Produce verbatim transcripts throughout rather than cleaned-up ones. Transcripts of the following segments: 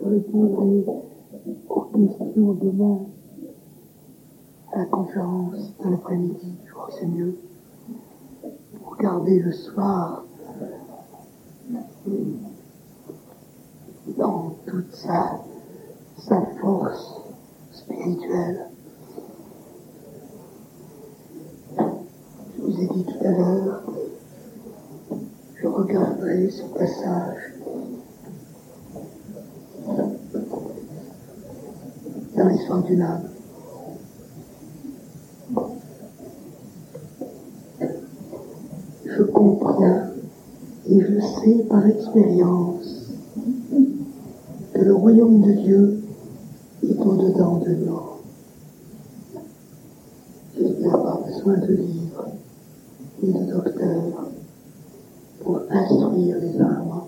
répondrai aux questions demain à la conférence de l'après-midi. Je crois que c'est mieux. Pour garder le soir dans toute sa, sa force spirituelle. Je vous ai dit tout à l'heure que je regarderai ce passage dans l'histoire d'une âme. Je comprends et je sais par expérience que le royaume de Dieu est au-dedans de nous. Je n'ai pas besoin de livres ni de docteurs pour instruire les âmes.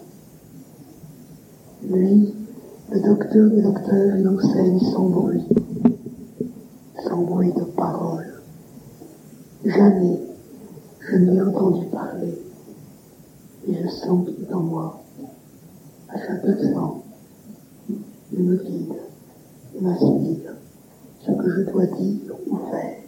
Lui, le docteur des docteurs, il enseigne sans bruit, sans bruit de parole. Jamais je ne l'ai entendu parler, et je sens qu'il est en moi. À chaque instant, il me guide, il m'inspire ce que je dois dire ou faire.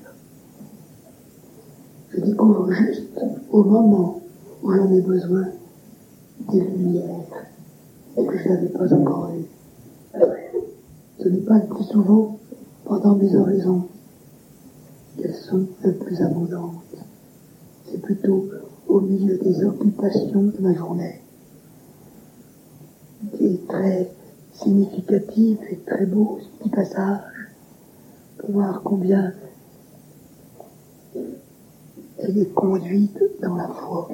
Je découvre juste au moment où j'en ai besoin des lumières et que je n'avais pas encore eues. Ce n'est pas le plus souvent pendant mes oraisons qu'elles sont le plus abondantes. C'est plutôt au milieu des occupations de ma journée, qui est très significatif et très beau, ce petit passage, pour voir combien elle est conduite dans la foi.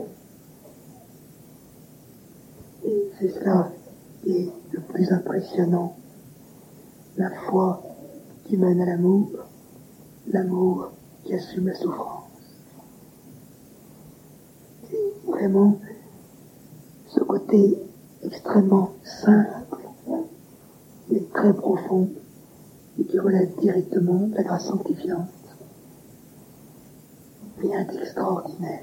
Et c'est cela qui est le plus impressionnant. La foi qui mène à l'amour, l'amour qui assume la souffrance. Et vraiment, ce côté extrêmement simple, mais très profond, et qui relève directement de la grâce sanctifiante. Rien d'extraordinaire.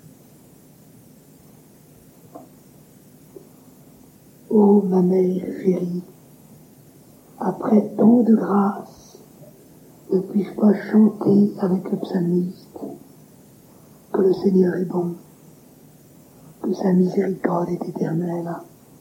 Ô ma mère chérie, après tant de grâce, ne puis-je pas chanter avec le psalmiste que le Seigneur est bon, que sa miséricorde est éternelle.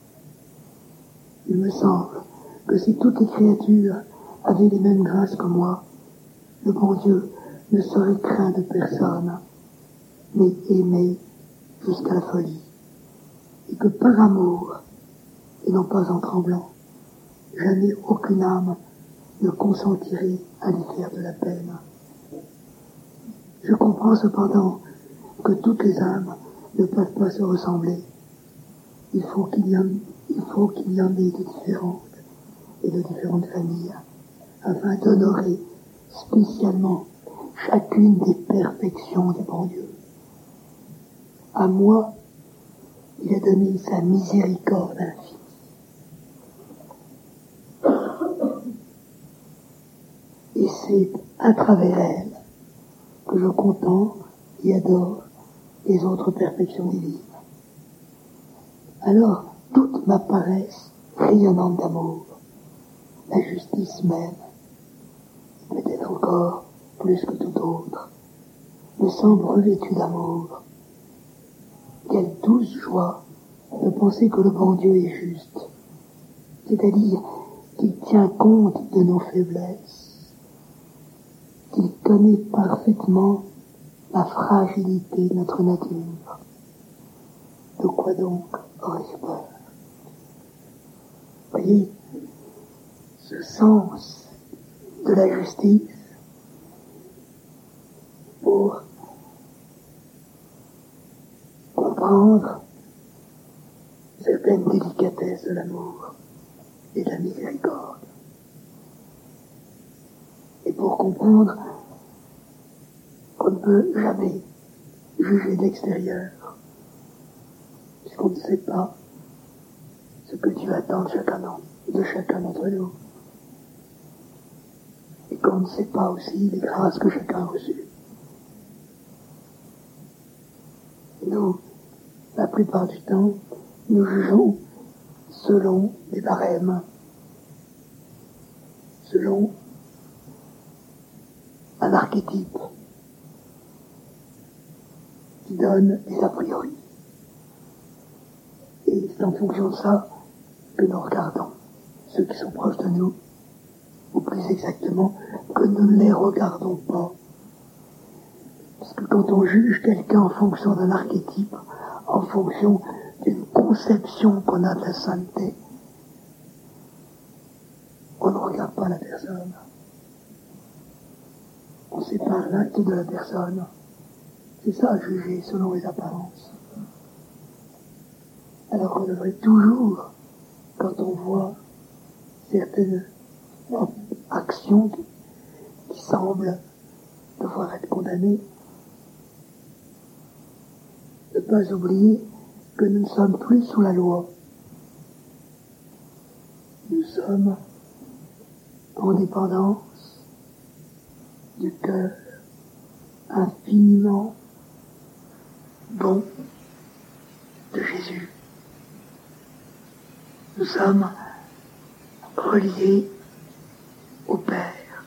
Il me semble que si toutes les créatures avaient les mêmes grâces que moi, le bon Dieu ne serait craint de personne, mais aimé jusqu'à la folie, et que par amour, et non pas en tremblant, jamais aucune âme ne consentirait à lui faire de la peine. Je comprends cependant que toutes les âmes ne peuvent pas se ressembler. Il faut qu'il y en, il faut qu'il y en ait de différentes et de différentes familles, afin d'honorer spécialement chacune des perfections du bon Dieu. À moi, il a donné sa miséricorde infinie. Et c'est à travers elle que je contemple et adore les autres perfections divines. Alors, toutes m'apparaissent rayonnantes d'amour. La justice même, peut-être encore plus que tout autre, me semble revêtue d'amour. Quelle douce joie de penser que le bon Dieu est juste, c'est-à-dire qu'il tient compte de nos faiblesses, qu'il connaît parfaitement la fragilité de notre nature. De quoi donc aurais-je peur? Voyez, ce sens de la justice pour comprendre certaines délicatesses de l'amour et de la miséricorde. Et pour comprendre qu'on ne peut jamais juger de l'extérieur, puisqu'on ne sait pas ce que Dieu attend de chacun, de chacun d'entre nous. Et qu'on ne sait pas aussi les grâces que chacun a reçues. Nous, la plupart du temps, nous jugeons selon des barèmes selon un archétype qui donne des a priori. Et c'est en fonction de ça que nous regardons ceux qui sont proches de nous, ou plus exactement, que nous ne les regardons pas. Parce que quand on juge quelqu'un en fonction d'un archétype, en fonction d'une conception qu'on a de la sainteté, on ne regarde pas la personne. On sépare l'acte de la personne. C'est ça, juger selon les apparences. Alors qu'on devrait toujours, quand on voit certaines actions qui, qui semblent devoir être condamnées, ne pas oublier que nous ne sommes plus sous la loi. Nous sommes en dépendance du cœur infiniment bon de Jésus. Nous sommes reliés au Père,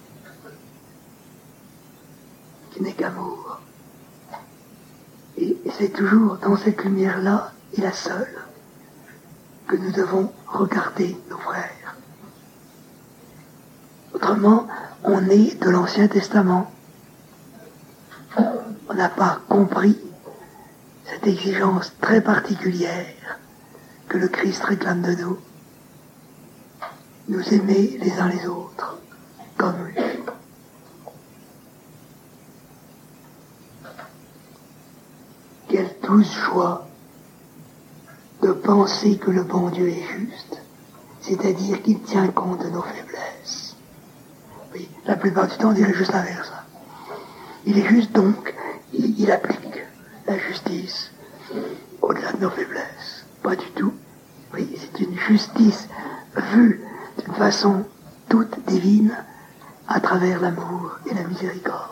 qui n'est qu'amour. Et c'est toujours dans cette lumière-là, et la seule, que nous devons regarder nos frères. Autrement, on est de l'Ancien Testament. On n'a pas compris cette exigence très particulière que le Christ réclame de nous. Nous aimer les uns les autres, comme lui. Quelle douce joie de penser que le bon Dieu est juste, c'est-à-dire qu'il tient compte de nos faiblesses. Oui, la plupart du temps, on dirait juste l'inverse. Il est juste, donc, il, il applique la justice au-delà de nos faiblesses. Pas du tout. Oui, c'est une justice vue d'une façon toute divine à travers l'amour et la miséricorde.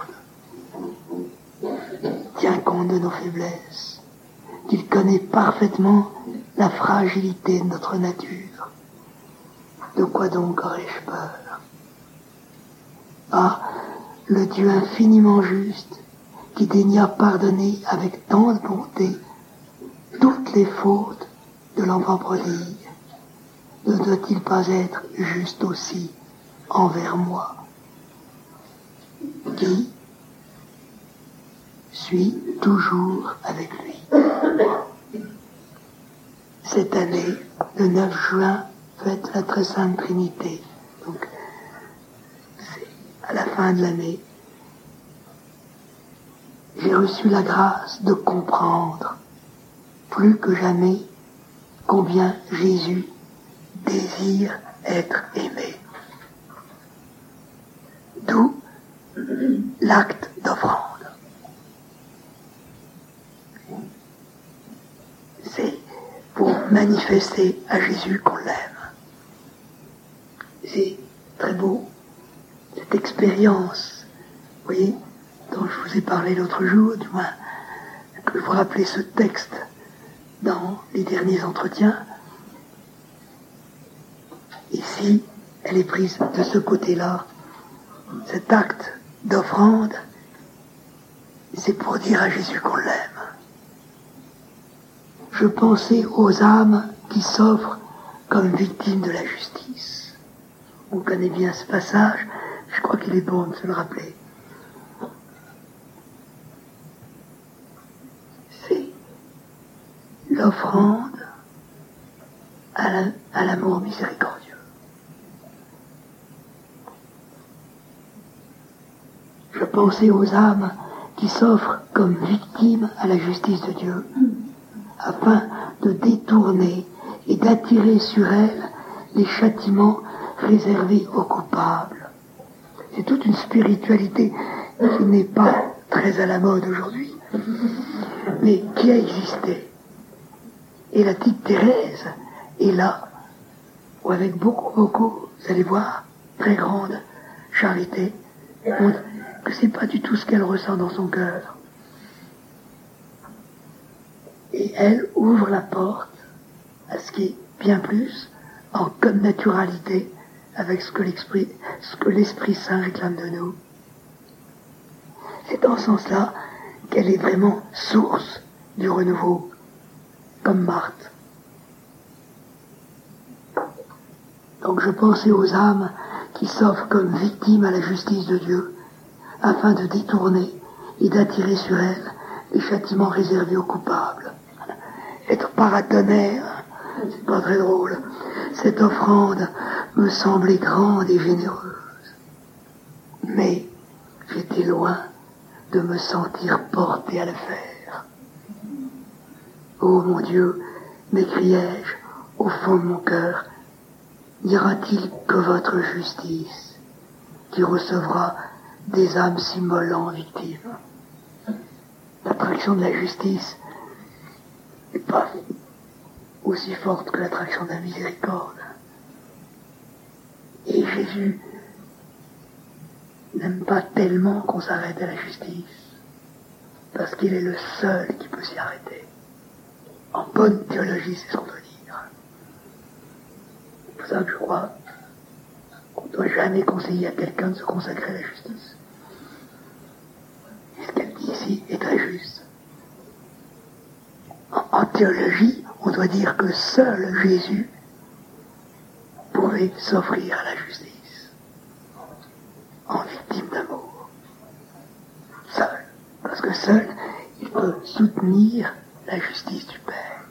Tient compte de nos faiblesses, qu'il connaît parfaitement la fragilité de notre nature. De quoi donc aurais-je peur? Ah, le Dieu infiniment juste, qui daigna pardonner avec tant de bonté toutes les fautes de l'enfant prodigue, ne doit-il pas être juste aussi envers moi, qui suis toujours avec lui? Cette année, le neuf juin, fête la très sainte Trinité. Donc, c'est à la fin de l'année. J'ai reçu la grâce de comprendre plus que jamais combien Jésus désire être aimé. D'où l'acte d'offrande. C'est pour manifester à Jésus qu'on l'aime. C'est très beau, cette expérience, vous voyez, dont je vous ai parlé l'autre jour, du moins, que vous rappelez ce texte dans les derniers entretiens. Ici, elle est prise de ce côté-là. Cet acte d'offrande, c'est pour dire à Jésus qu'on l'aime. Je pensais aux âmes qui s'offrent comme victimes de la justice. On connaît bien ce passage, je crois qu'il est bon de se le rappeler. C'est l'offrande à, la, à l'amour miséricordieux. Je pensais aux âmes qui s'offrent comme victimes à la justice de Dieu, afin de détourner et d'attirer sur elles les châtiments réservés aux coupables. C'est toute une spiritualité qui n'est pas très à la mode aujourd'hui, mais qui a existé. Et la petite Thérèse est là, où avec beaucoup, beaucoup, vous allez voir, très grande charité, montre que c'est pas du tout ce qu'elle ressent dans son cœur. Et elle ouvre la porte à ce qui est bien plus en connaturalité avec ce que l'Esprit, ce que l'Esprit Saint réclame de nous. C'est dans ce sens-là qu'elle est vraiment source du renouveau, comme Marthe. Donc je pensais aux âmes qui s'offrent comme victimes à la justice de Dieu, afin de détourner et d'attirer sur elles les châtiments réservés aux coupables. Être paratonnerre, c'est pas très drôle. Cette offrande me semblait grande et généreuse. Mais j'étais loin de me sentir porté à le faire. Ô mon Dieu, m'écriai-je au fond de mon cœur, dira-t-il que votre justice, qui recevra des âmes s'immolant victimes? L'attraction de la justice n'est pas aussi forte que l'attraction de la miséricorde. Et Jésus n'aime pas tellement qu'on s'arrête à la justice, parce qu'il est le seul qui peut s'y arrêter. En bonne théologie, c'est ce qu'on doit dire. C'est pour ça que je crois qu'on ne doit jamais conseiller à quelqu'un de se consacrer à la justice. Et ce qu'elle dit ici est très juste. En, en théologie, on doit dire que seul Jésus pouvait s'offrir à la justice en victime d'amour. Seul. Parce que seul, il peut soutenir la justice du Père.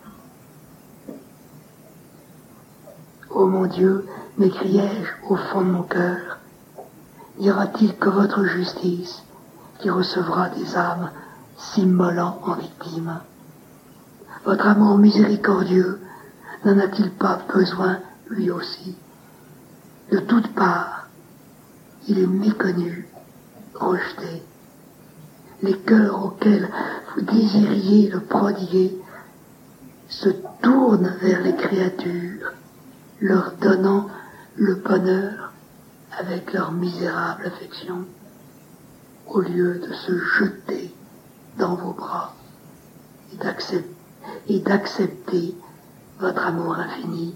Ô mon Dieu, m'écriai-je au fond de mon cœur, dira-t-il que votre justice, qui recevra des âmes s'immolant en victime, votre amour miséricordieux, n'en a-t-il pas besoin lui aussi? De toutes parts, il est méconnu, rejeté. Les cœurs auxquels vous désiriez le prodiguer se tournent vers les créatures, leur donnant le bonheur avec leur misérable affection, au lieu de se jeter dans vos bras et d'accepter, et d'accepter votre amour infini.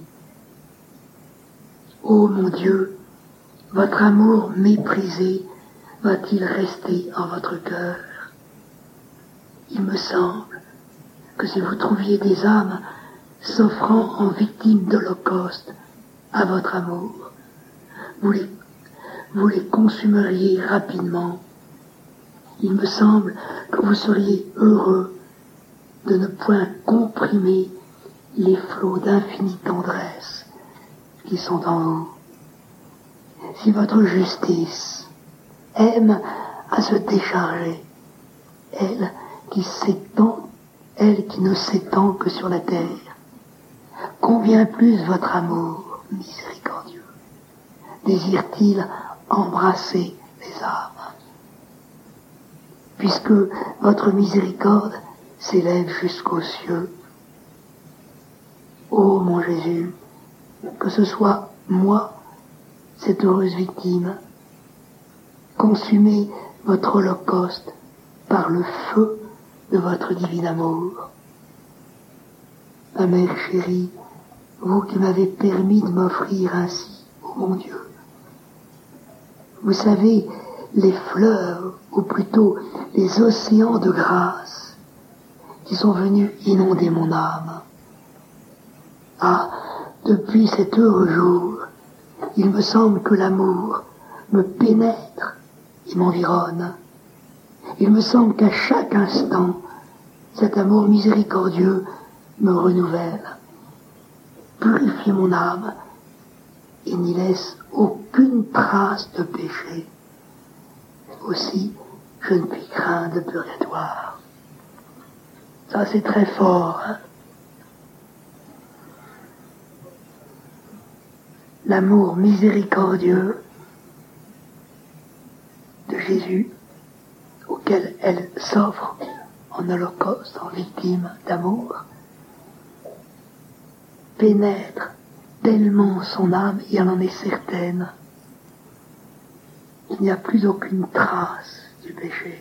Ô mon Dieu, votre amour méprisé va-t-il rester en votre cœur? Il me semble que si vous trouviez des âmes s'offrant en victimes d'holocauste à votre amour, vous les, vous les consumeriez rapidement. Il me semble que vous seriez heureux de ne point comprimer les flots d'infinie tendresse qui sont en vous. Si votre justice aime à se décharger, elle qui s'étend, elle qui ne s'étend que sur la terre, combien plus votre amour miséricordieux désire-t-il embrasser les âmes, puisque votre miséricorde s'élève jusqu'aux cieux. Ô mon Jésus, que ce soit moi, cette heureuse victime, consumez votre holocauste par le feu de votre divin amour. Ma mère chérie, vous qui m'avez permis de m'offrir ainsi, ô mon Dieu, vous savez les fleuves, ou plutôt les océans de grâce qui sont venus inonder mon âme. Ah, depuis cet heureux jour, il me semble que l'amour me pénètre et m'environne. Il me semble qu'à chaque instant, cet amour miséricordieux me renouvelle, purifie mon âme et n'y laisse aucune trace de péché. Aussi, je ne puis craindre le purgatoire. Ça, c'est très fort, hein? L'amour miséricordieux de Jésus, auquel elle s'offre en holocauste, en victime d'amour, pénètre tellement son âme, et elle en est certaine, il n'y a plus aucune trace du péché.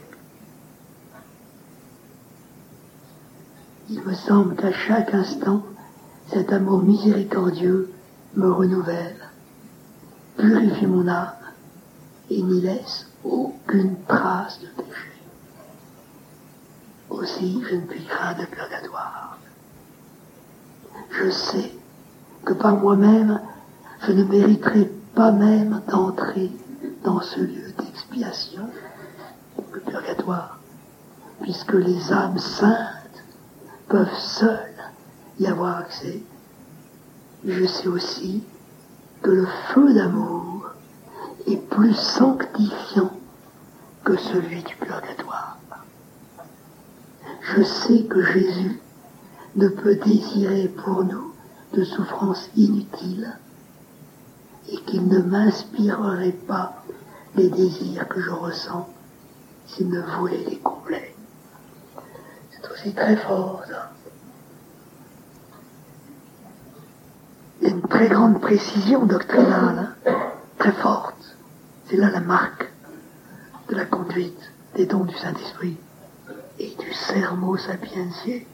Il me semble qu'à chaque instant, cet amour miséricordieux me renouvelle. purifie mon âme et n'y laisse aucune trace de péché. Aussi, je ne puis craindre le purgatoire. Je sais que par moi-même, je ne mériterai pas même d'entrer dans ce lieu d'expiation, le purgatoire, puisque les âmes saintes peuvent seules y avoir accès. Je sais aussi que le feu d'amour est plus sanctifiant que celui du purgatoire. Je sais que Jésus ne peut désirer pour nous de souffrances inutiles et qu'il ne m'inspirerait pas les désirs que je ressens s'il ne voulait les combler. C'est aussi très fort, ça. Il y a une très grande précision doctrinale, hein, très forte. C'est là la marque de la conduite des dons du Saint-Esprit et du Sermo Sapientiae.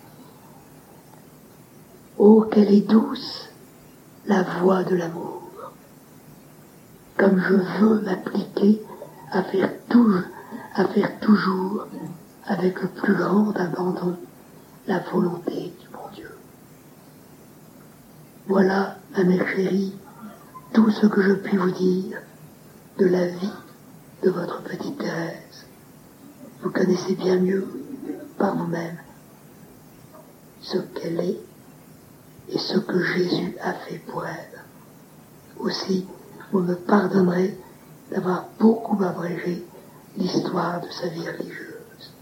Oh, qu'elle est douce, la voix de l'amour. Comme je veux m'appliquer à faire tout, à faire toujours, avec le plus grand abandon, la volonté du bon Dieu. Voilà, ma mère chérie, tout ce que je puis vous dire de la vie de votre petite Thérèse. Vous connaissez bien mieux, par vous-même, ce qu'elle est et ce que Jésus a fait pour elle. Aussi, vous me pardonnerez d'avoir beaucoup abrégé l'histoire de sa vie religieuse.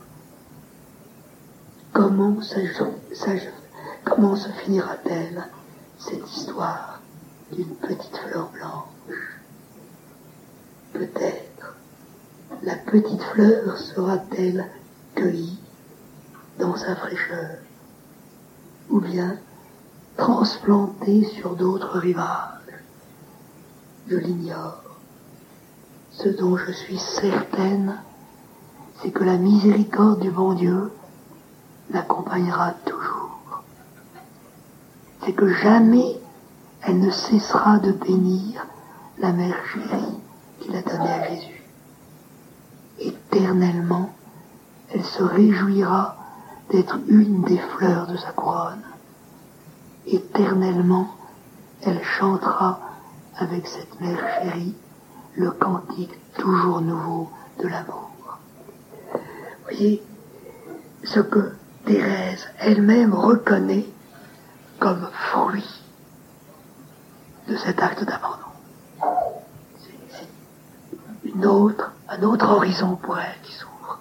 Comment, comment se finira-t-elle, cette histoire d'une petite fleur blanche? Peut-être la petite fleur sera-t-elle cueillie dans sa fraîcheur, ou bien transplantée sur d'autres rivages. Je l'ignore. Ce dont je suis certaine, c'est que la miséricorde du bon Dieu l'accompagnera toujours. C'est que jamais elle ne cessera de bénir la mère chérie qu'il a donnée à Jésus. Éternellement, elle se réjouira d'être une des fleurs de sa couronne. Éternellement, elle chantera avec cette mère chérie le cantique toujours nouveau de l'amour. Voyez ce que Thérèse elle-même reconnaît comme fruit de cet acte d'abandon. C'est, c'est une autre, un autre horizon pour elle qui s'ouvre.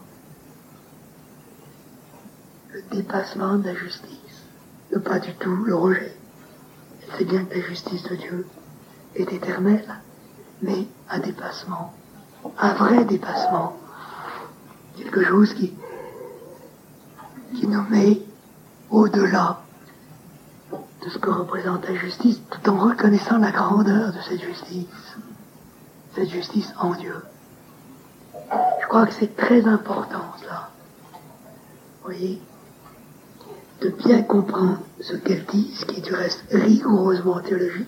Le dépassement de la justice, ne pas du tout le rejet. Elle sait bien que la justice de Dieu est éternelle, mais un dépassement, un vrai dépassement, quelque chose qui, qui nous met au-delà de ce que représente la justice, tout en reconnaissant la grandeur de cette justice, cette justice en Dieu. Je crois que c'est très important, ça. Vous voyez, de bien comprendre ce qu'elle dit, ce qui est du reste rigoureusement théologique,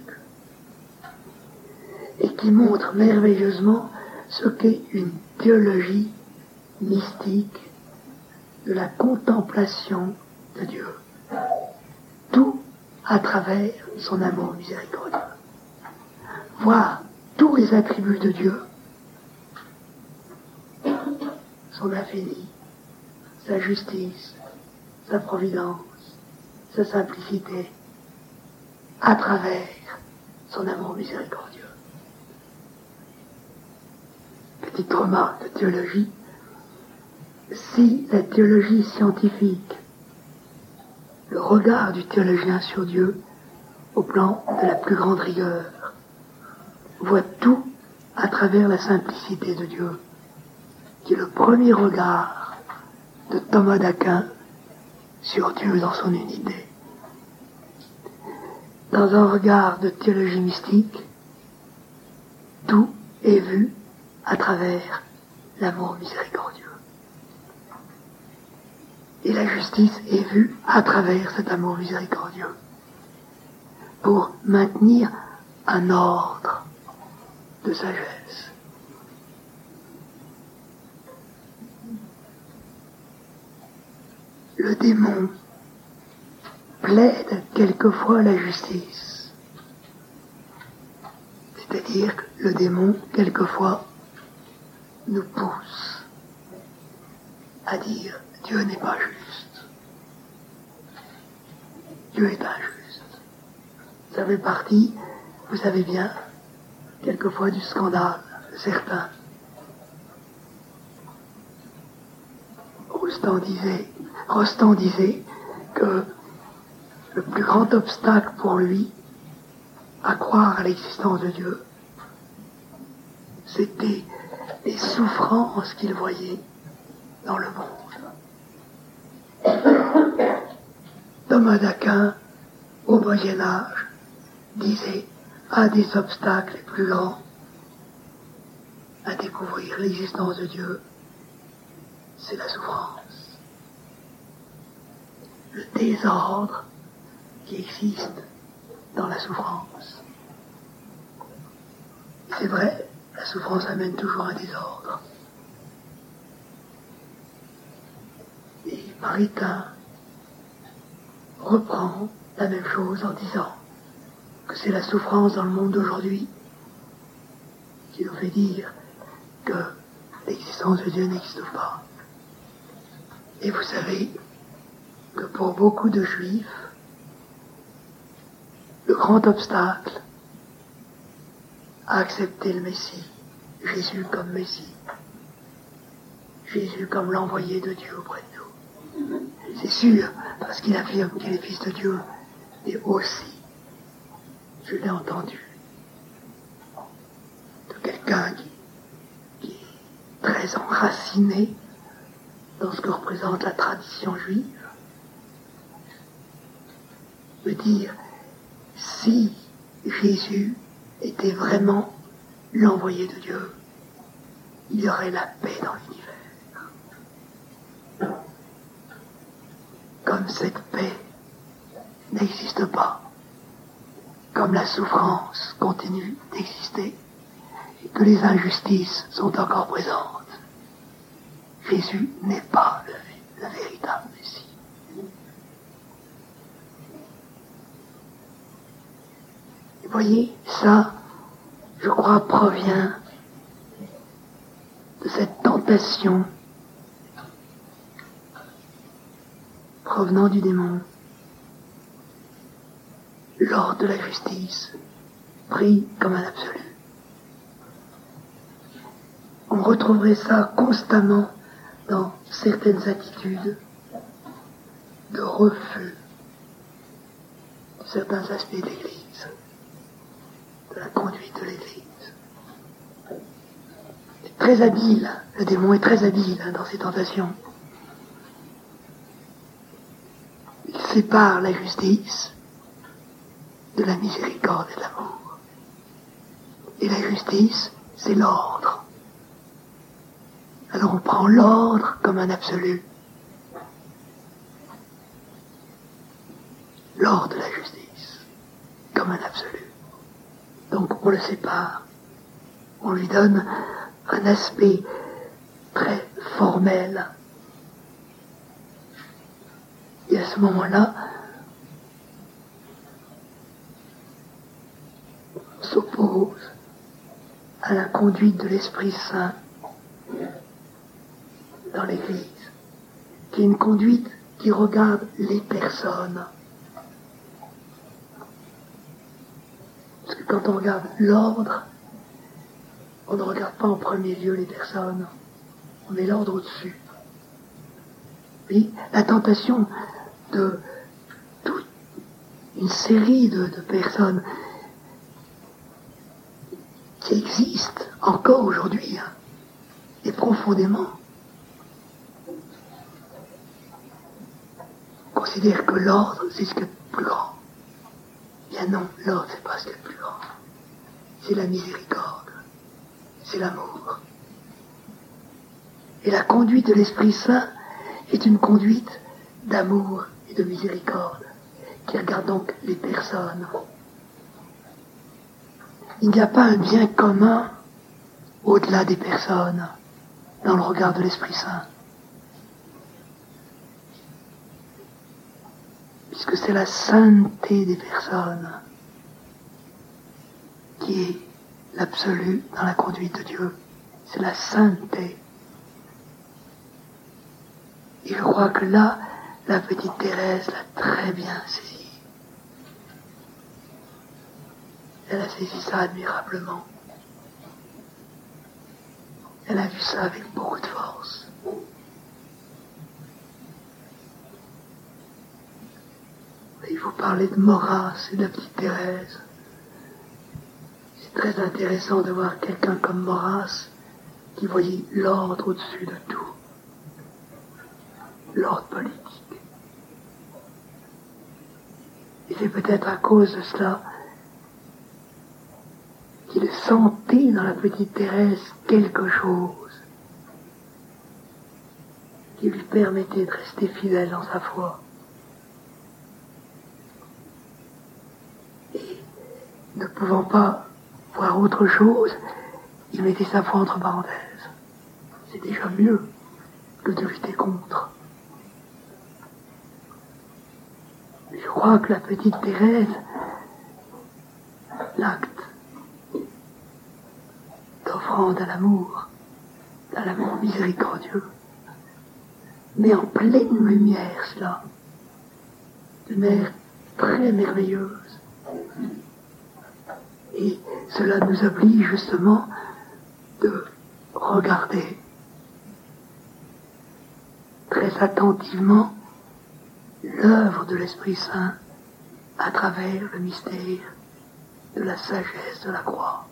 et qui montre merveilleusement ce qu'est une théologie mystique de la contemplation de Dieu. Tout à travers son amour miséricordieux. Voir tous les attributs de Dieu, son infini, sa justice, sa providence, sa simplicité, à travers son amour miséricordieux. Petite remarque de théologie, si la théologie scientifique, le regard du théologien sur Dieu au plan de la plus grande rigueur, voit tout à travers la simplicité de Dieu, qui est le premier regard de Thomas d'Aquin sur Dieu dans son unité. Dans un regard de théologie mystique, tout est vu à travers l'amour miséricordieux. Et la justice est vue à travers cet amour miséricordieux pour maintenir un ordre de sagesse. Le démon plaide quelquefois la justice. C'est-à-dire que le démon, quelquefois, nous pousse à dire Dieu n'est pas juste. Dieu est injuste. Ça fait partie, vous savez bien, quelquefois du scandale de certains. Rostand disait, Rostand disait que le plus grand obstacle pour lui à croire à l'existence de Dieu, c'était les souffrances qu'il voyait dans le monde. Thomas d'Aquin, au Moyen Âge, disait un des obstacles les plus grands à découvrir l'existence de Dieu, c'est la souffrance. Le désordre qui existe dans la souffrance. C'est vrai, la souffrance amène toujours un désordre. Et Maritain reprend la même chose en disant que c'est la souffrance dans le monde d'aujourd'hui qui nous fait dire que l'existence de Dieu n'existe pas. Et vous savez que pour beaucoup de juifs, le grand obstacle à accepter le Messie, Jésus comme Messie, Jésus comme l'envoyé de Dieu auprès de nous. C'est sûr, parce qu'il affirme qu'il est fils de Dieu, et aussi, je l'ai entendu, de quelqu'un qui, qui est très enraciné dans ce que représente la tradition juive, me dire, si Jésus était vraiment l'envoyé de Dieu, il y aurait la paix dans l'univers. Comme cette paix n'existe pas, comme la souffrance continue d'exister, et que les injustices sont encore présentes, Jésus n'est pas le, le véritable Messie. Vous voyez, ça, je crois, provient de cette tentation provenant du démon, l'ordre de la justice, pris comme un absolu. On retrouverait ça constamment dans certaines attitudes de refus de certains aspects de l'Église, de la conduite de l'Église. C'est très habile, le démon est très habile hein, dans ses tentations. Il sépare la justice de la miséricorde et de l'amour. Et la justice, c'est l'ordre. Alors on prend l'ordre comme un absolu. L'ordre de la justice, comme un absolu. Donc on le sépare. On lui donne un aspect très formel. Et à ce moment-là, on s'oppose à la conduite de l'Esprit Saint dans l'Église, qui est une conduite qui regarde les personnes. Parce que quand on regarde l'ordre, on ne regarde pas en premier lieu les personnes, on met l'ordre au-dessus. Oui, la tentation de toute une série de, de personnes qui existent encore aujourd'hui, hein, et profondément, considère que l'ordre, c'est ce qui est le plus grand. Bien non, l'ordre, c'est pas ce qui est le plus grand. C'est la miséricorde. C'est l'amour. Et la conduite de l'Esprit Saint est une conduite d'amour et de miséricorde, qui regarde donc les personnes. Il n'y a pas un bien commun au-delà des personnes, dans le regard de l'Esprit Saint. Puisque c'est la sainteté des personnes qui est l'absolu dans la conduite de Dieu. C'est la sainteté. Et je crois que là, la petite Thérèse l'a très bien saisi. Elle a saisi ça admirablement. Elle a vu ça avec beaucoup de force. Et il faut parler de Maurras et de la petite Thérèse. C'est très intéressant de voir quelqu'un comme Maurras qui voyait l'ordre au-dessus de tout. L'ordre politique. Et c'est peut-être à cause de cela qu'il sentait dans la petite Thérèse quelque chose qui lui permettait de rester fidèle dans sa foi. Et ne pouvant pas voir autre chose, il mettait sa foi entre parenthèses. C'est déjà mieux que de lutter contre. Je crois que la petite Thérèse, l'acte d'offrande à l'amour, à l'amour miséricordieux, met en pleine lumière cela, d'une manière très merveilleuse. Et cela nous oblige justement de regarder très attentivement l'œuvre de l'Esprit Saint à travers le mystère de la sagesse de la croix.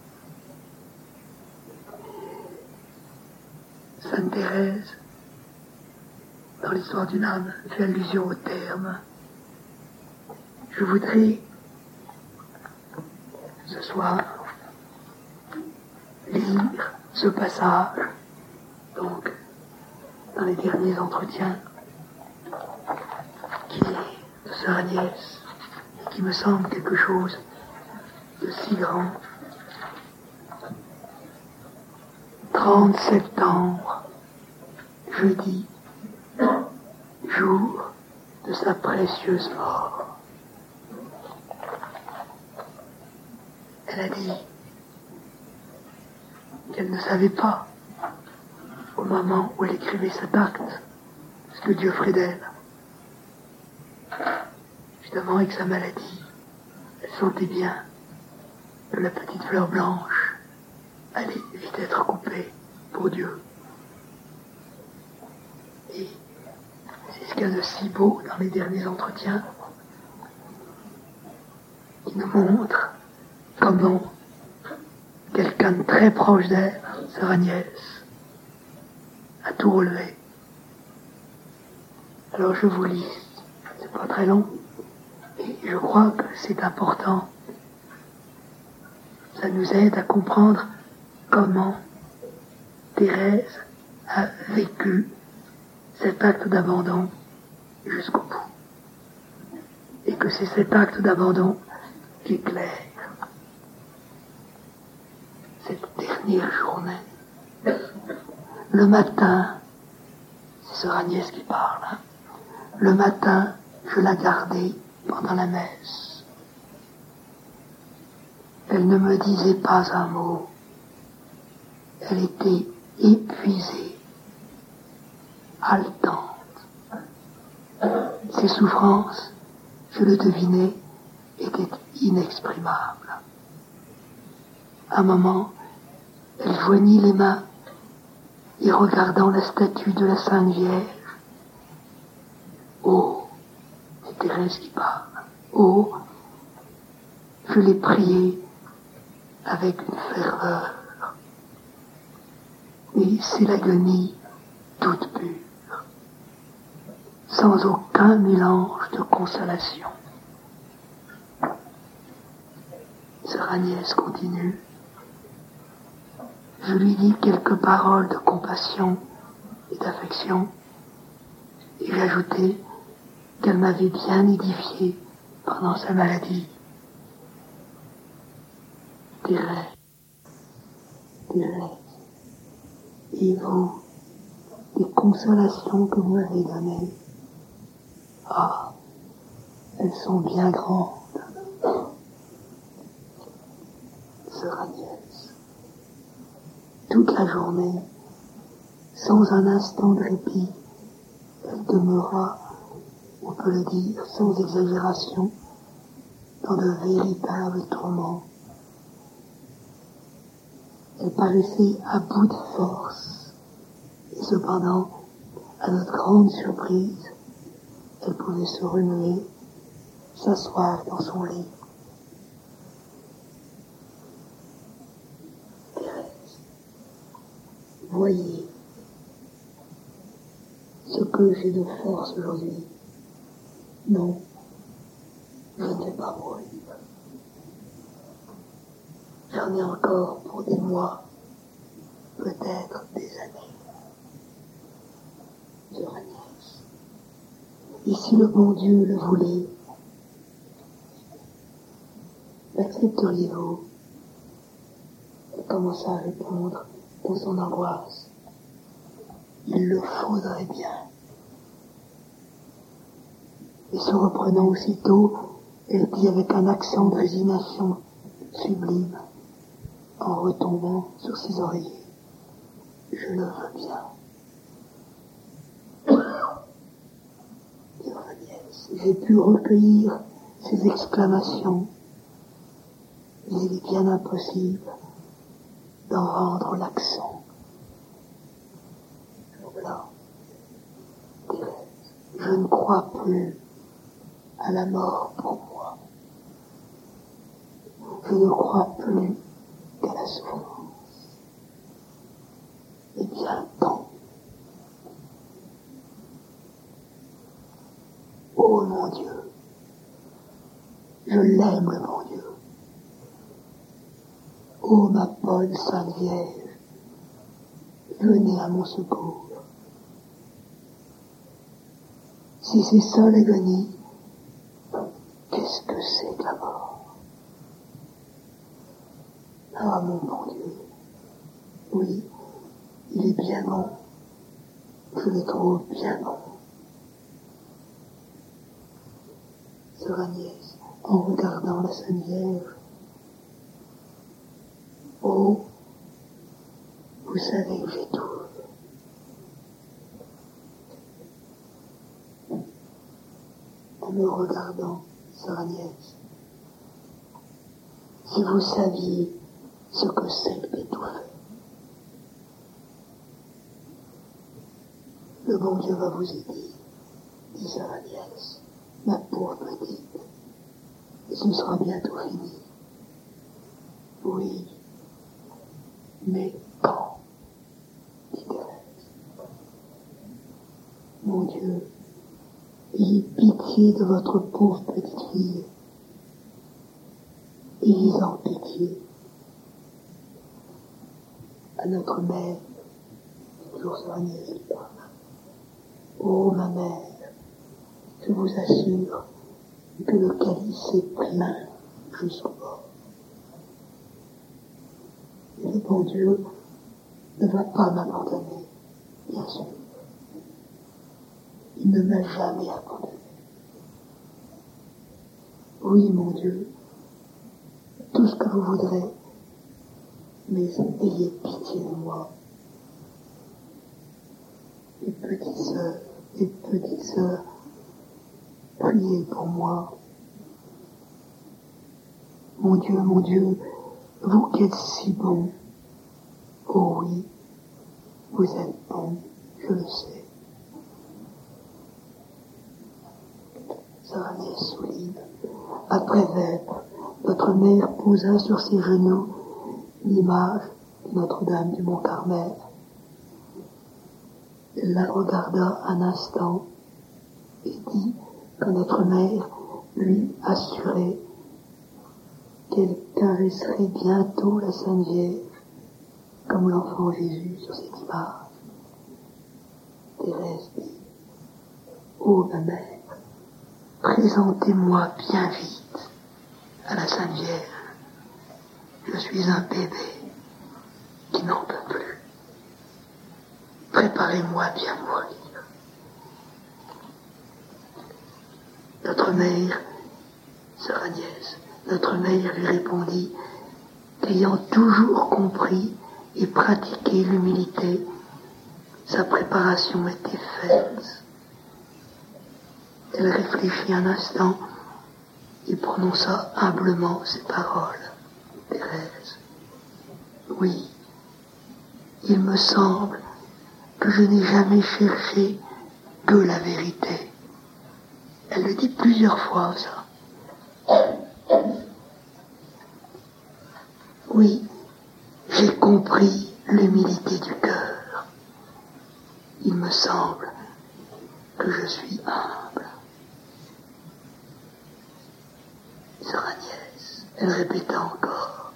Sainte Thérèse, dans l'histoire d'une âme, fait allusion au terme. Je voudrais ce soir lire ce passage, donc dans les derniers entretiens, qui est de Sœur Agnès, et qui me semble quelque chose de si grand. trente septembre, jeudi, jour de sa précieuse mort. Elle a dit qu'elle ne savait pas, au moment où elle écrivait cet acte, ce que Dieu ferait d'elle. Justement, avec sa maladie, elle sentait bien que la petite fleur blanche allait vite être coupée pour Dieu. Et c'est ce qu'il y a de si beau dans les derniers entretiens, qui nous montre comment quelqu'un de très proche d'elle, Sœur Agnès, a tout relevé. Alors je vous lis, c'est pas très long, et je crois que c'est important. Ça nous aide à comprendre comment Thérèse a vécu cet acte d'abandon jusqu'au bout. Et que c'est cet acte d'abandon qui éclaire cette dernière journée. Le matin, c'est Sœur Agnès qui parle, hein. Le matin, je la gardais pendant la messe. Elle ne me disait pas un mot. Elle était épuisée, haletante. Ses souffrances, je le devinais, étaient inexprimables. Un moment, elle joignit les mains et regardant la statue de la Sainte Vierge, oh, c'est Thérèse qui parle, oh, je l'ai priée avec une ferveur. Et c'est l'agonie toute pure, sans aucun mélange de consolation. Sœur Agnès continue. Je lui dis quelques paroles de compassion et d'affection, et j'ajoutai qu'elle m'avait bien édifié pendant sa maladie. Thérèse, Thérèse, et vous, les consolations que vous m'avez données, ah, elles sont bien grandes. Sœur Agnès, toute la journée, sans un instant de répit, elle demeura, on peut le dire, sans exagération, dans de véritables tourments. Elle paraissait à bout de force, et cependant, à notre grande surprise, elle pouvait se relever, s'asseoir dans son lit. Thérèse, voyez ce que j'ai de force aujourd'hui. Non, je ne vais pas mourir. J'en ai encore pour des mois, peut-être des années. Sœur Agnès, et si le bon Dieu le voulait, l'accepteriez-vous? Elle commença à répondre dans son angoisse. Il le faudrait bien. Et se reprenant aussitôt, elle dit avec un accent de résignation sublime, en retombant sur ses oreillers, je le veux bien. Sœur Agnès, j'ai pu recueillir ces exclamations, mais il est bien impossible d'en rendre l'accent. Voilà, Thérèse, je ne crois plus à la mort pour moi. Je ne crois plus qu'à la souffrance. Eh bien, tant. Oh mon Dieu, je l'aime le bon Dieu. Oh ma bonne Sainte Vierge, venez à mon secours. Si c'est ça l'agonie, qu'est-ce que c'est que la mort? Ah mon bon Dieu, oui, il est bien bon, je le trouve bien bon. Sœur Agnès, en regardant la Sainte Vierge, oh, vous savez que j'étouffe. En me regardant, Sœur Agnès, si vous saviez ce que c'est que d'étouffer. Le bon Dieu va vous aider, dit Sœur Agnès, ma pauvre petite, et ce sera bientôt fini. Oui, mais quand? Dit Thérèse. Mon Dieu, ayez pitié de votre pauvre petite fille. Ayez-en pitié. À notre mère, toujours Sœur Agnès qui parle. Oh ma mère, je vous assure que le calice est plein jusqu'au bord. Et le bon Dieu ne va pas m'abandonner, bien sûr. Il ne m'a jamais abandonné. Oui, mon Dieu, tout ce que vous voudrez, mais ayez pitié de moi. Et petites sœurs, et petites sœurs, priez pour moi. Mon Dieu, mon Dieu, vous qui êtes si bon. Oh oui, vous êtes bon, je le sais. Sœur Agnès souligne. Après vêpres, notre mère posa sur ses genoux l'image de Notre-Dame du Mont-Carmel. Elle la regarda un instant et dit que notre mère lui assurait qu'elle caresserait bientôt la Sainte Vierge comme l'enfant Jésus sur cette image. Thérèse dit, ô ma mère, présentez-moi bien vite à la Sainte Vierge. Je suis un bébé qui qui n'en peut plus. Préparez-moi à bien mourir. Notre mère, sœur Agnès, notre mère lui répondit qu'ayant toujours compris et pratiqué l'humilité, sa préparation était faite. Elle réfléchit un instant et prononça humblement ces paroles. Thérèse, oui, il me semble que je n'ai jamais cherché que la vérité. Elle le dit plusieurs fois, ça. Oui, j'ai compris l'humilité du cœur. Il me semble que je suis humble. Sœur Agnès, elle répéta encore.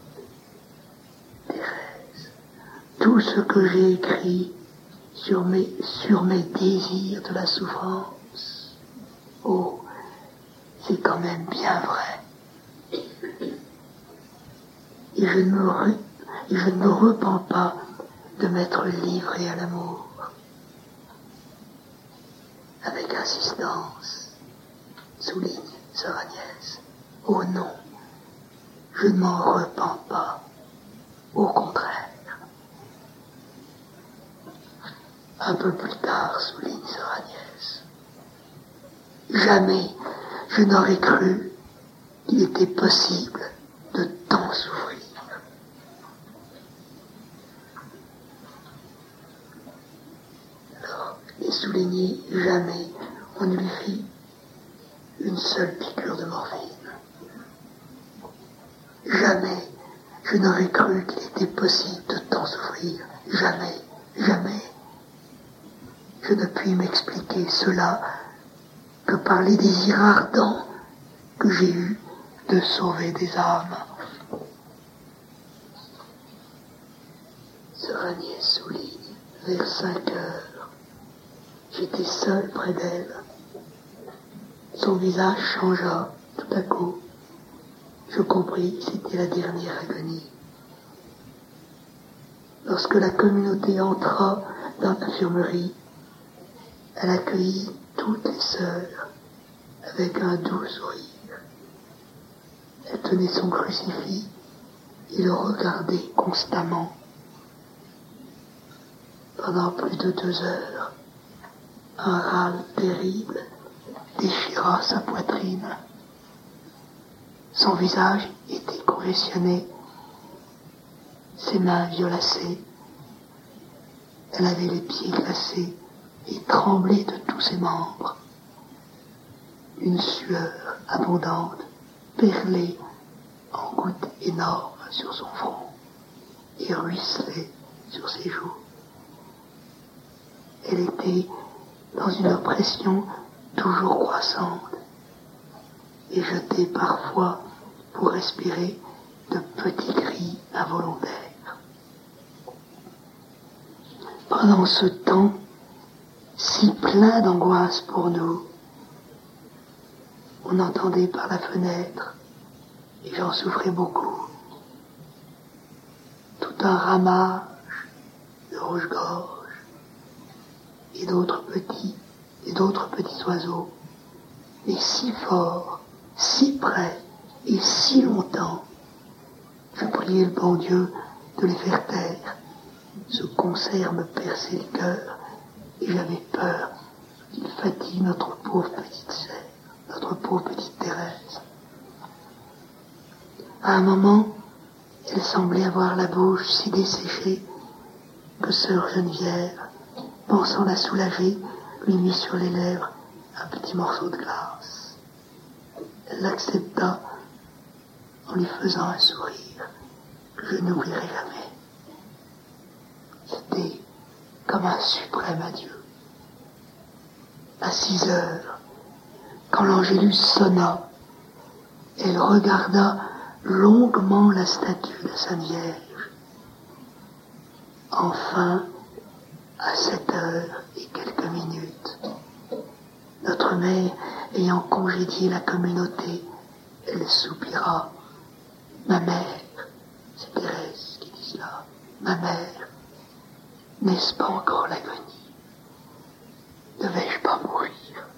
Thérèse, tout ce que j'ai écrit sur mes, sur mes désirs de la souffrance, oh, c'est quand même bien vrai. Et je ne me, re, et je ne me repens pas de m'être livré à l'amour. Avec insistance, souligne sœur Agnès. Oh non, je ne m'en repens pas. Au contraire. Un peu plus tard, souligne sœur Agnès. Jamais je n'aurais cru qu'il était possible de tant souffrir. Alors, et souligner jamais on ne lui fit une seule piqûre de morphine. Jamais je n'aurais cru qu'il était possible de tant souffrir. Jamais, jamais. Je ne puis m'expliquer cela que par les désirs ardents que j'ai eus de sauver des âmes. Sœur Agnès souligne, vers cinq heures, j'étais seul près d'elle. Son visage changea tout à coup. Je compris que c'était la dernière agonie. Lorsque la communauté entra dans l'infirmerie, elle accueillit toutes les sœurs avec un doux sourire. Elle tenait son crucifix et le regardait constamment. Pendant plus de deux heures, un râle terrible déchira sa poitrine. Son visage était congestionné, ses mains violacées. Elle avait les pieds glacés et tremblait de tous ses membres. Une sueur abondante perlait en gouttes énormes sur son front et ruisselait sur ses joues. Elle était dans une oppression toujours croissante et jetait parfois pour respirer de petits cris involontaires. Pendant ce temps, si plein d'angoisse pour nous, on entendait par la fenêtre, et j'en souffrais beaucoup, tout un ramage de rouge-gorge et d'autres petits, et d'autres petits oiseaux, mais si fort, si près et si longtemps. Je priais le bon Dieu de les faire taire. Ce concert me perçait le cœur et j'avais peur qu'il fatigue notre pauvre petite sœur, notre pauvre petite Thérèse. À un moment, elle semblait avoir la bouche si desséchée que sœur Geneviève, pensant la soulager, lui mit sur les lèvres un petit morceau de glace. Elle l'accepta en lui faisant un sourire que je n'oublierai jamais. C'était comme un suprême adieu. À six heures, quand l'Angélus sonna, elle regarda longuement la statue de Sainte Vierge. Enfin, à sept heures et quelques minutes, notre mère ayant congédié la communauté, elle soupira. Ma mère, c'est Thérèse qui dit cela, ma ma mère, n'est-ce pas encore l'agonie? Ne vais-je pas mourir?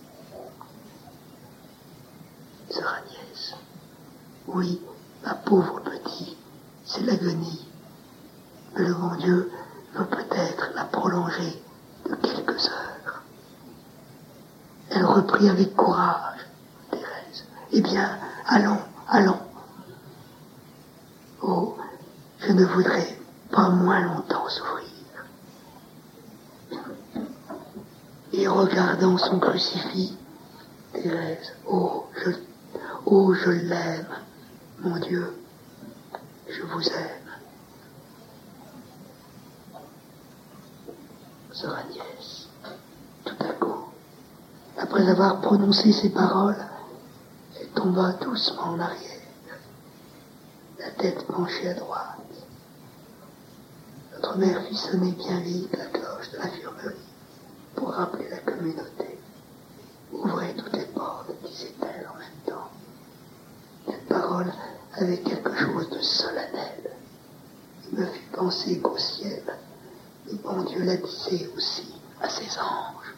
Sœur Agnès, oui, ma pauvre petite, c'est l'agonie. Mais le bon Dieu veut peut-être la prolonger de quelques heures. Elle reprit avec courage, Thérèse. Eh bien, allons, allons. Oh, je ne voudrais pas moins longtemps souffrir. Et regardant son crucifix, Thérèse, oh, je, oh, je l'aime, mon Dieu, je vous aime. Sœur Agnès, tout à coup, après avoir prononcé ces paroles, elle tomba doucement en arrière, la tête penchée à droite. Notre mère fit sonner bien vite la cloche de l'infirmerie pour rappeler la communauté. Ouvrez toutes les portes, disait-elle en même temps. Cette parole avait quelque chose de solennel. Il me fit penser qu'au ciel, le bon Dieu la disait aussi à ses anges.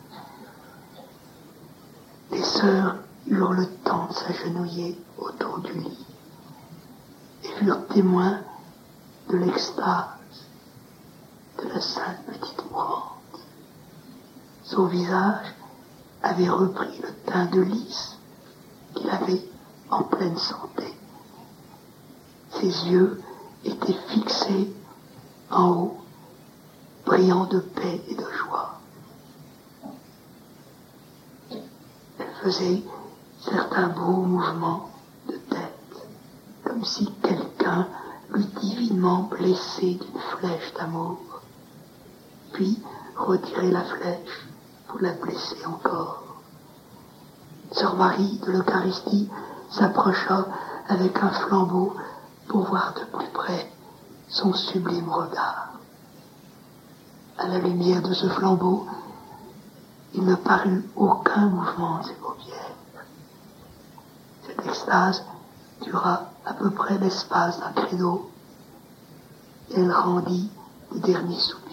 Les sœurs eurent le temps de s'agenouiller autour du lit et furent témoins de l'extase de la sainte petite mourante. Son visage avait repris le teint de lys qu'il avait en pleine santé. Ses yeux étaient fixés en haut, brillant de paix et de joie. Elle faisait certains beaux mouvements de tête, comme si quelqu'un l'eût divinement blessé d'une flèche d'amour, puis retirait la flèche pour la blesser encore. Sœur Marie de l'Eucharistie s'approcha avec un flambeau pour voir de plus près son sublime regard. À la lumière de ce flambeau, il ne parut aucun mouvement de ses paupières. Cette extase dura à peu près l'espace d'un credo, et elle rendit le dernier soupir.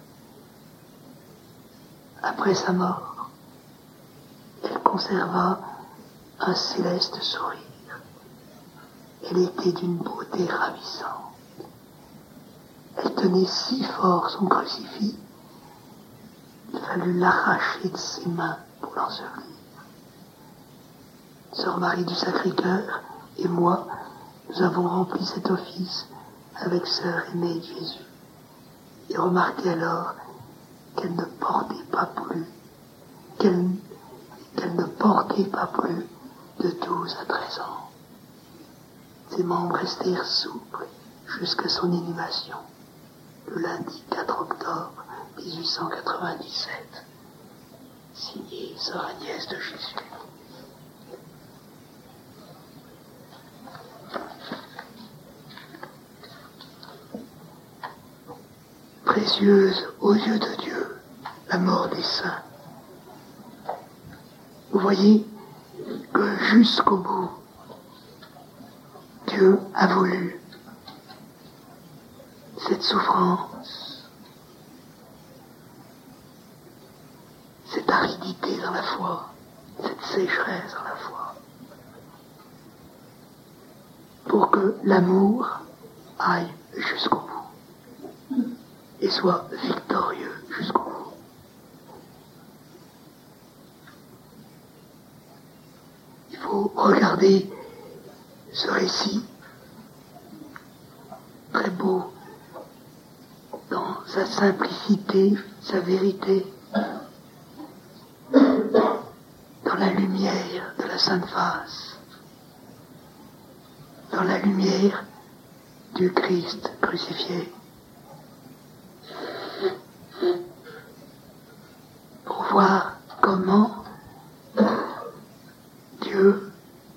Après sa mort, elle conserva un céleste sourire. Elle était d'une beauté ravissante. Elle tenait si fort son crucifix, il fallut l'arracher de ses mains pour l'ensevelir. Sœur Marie du Sacré-Cœur et moi, nous avons rempli cet office avec Sœur Aimée de Jésus, et remarqué alors qu'elle ne portait pas plus, qu'elle, qu'elle ne portait pas plus de douze à treize ans. Ses membres restèrent souples jusqu'à son inhumation, le lundi quatre octobre mille huit cent quatre-vingt-dix-sept. Signé Sœur Agnès de Jésus. Précieuse aux yeux de Dieu, la mort des saints. Vous voyez que jusqu'au bout, Dieu a voulu cette souffrance, cette aridité dans la foi, cette sécheresse dans la foi, pour que l'amour aille jusqu'au bout et soit victorieux jusqu'au bout. Il faut regarder ce récit très beau dans sa simplicité, sa vérité, dans la lumière de la Sainte Face, dans la lumière du Christ crucifié, pour voir comment Dieu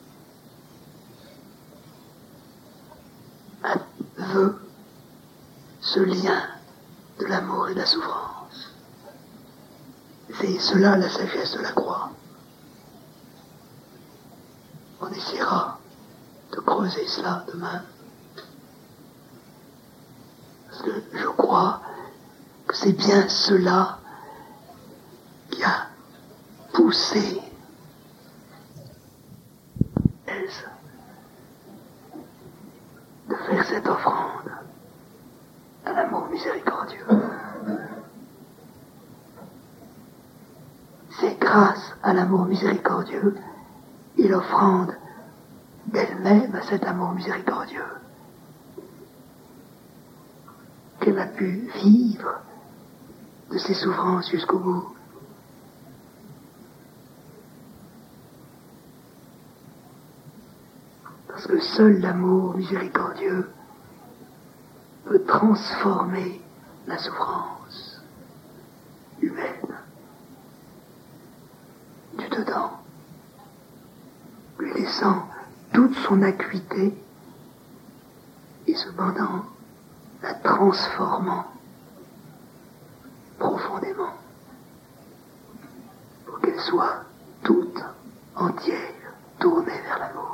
veut ce lien de l'amour et de la souffrance. C'est cela la sagesse de la croix. On essaiera de creuser cela demain. que je crois que c'est bien cela qui a poussé de faire cette offrande à l'amour miséricordieux. C'est grâce à l'amour miséricordieux et l'offrande d'elle-même à cet amour miséricordieux qu'elle a pu vivre de ses souffrances jusqu'au bout. Parce que seul l'amour miséricordieux peut transformer la souffrance humaine du dedans, lui laissant toute son acuité et cependant la transformant profondément pour qu'elle soit toute entière tournée vers l'amour.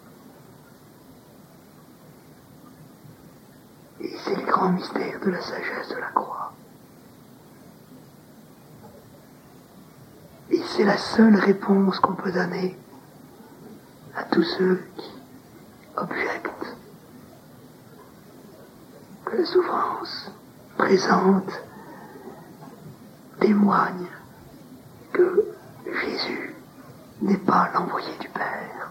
Et c'est le grand mystère de la sagesse de la croix. Et c'est la seule réponse qu'on peut donner à tous ceux qui objectent que la souffrance présente témoigne que Jésus n'est pas l'envoyé du Père.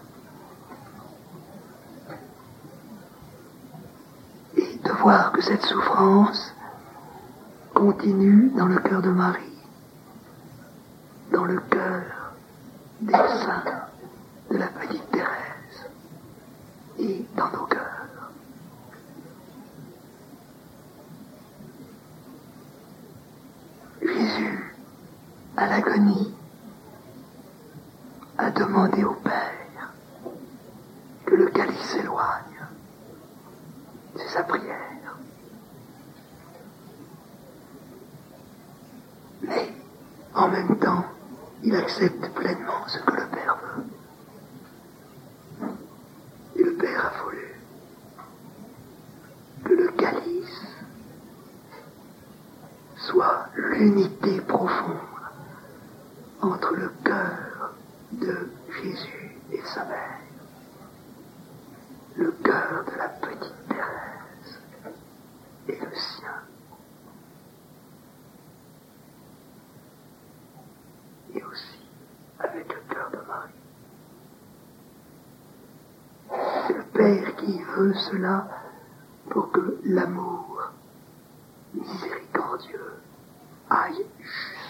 Et de voir que cette souffrance continue dans le cœur de Marie, dans le cœur des saints de la petite Thérèse et dans nos cœurs. Jésus, à l'agonie, a demandé au Père que le calice s'éloigne. C'est sa prière. Mais, en même temps, il accepte pleinement ce que le Père veut. Et le Père a voulu que le calice soit l'unité profonde entre le cœur de Jésus et sa mère, le cœur de la petite Thérèse et le sien. Et aussi avec le cœur de Marie. C'est le Père qui veut cela pour que l'amour miséricordieux aille jusqu'à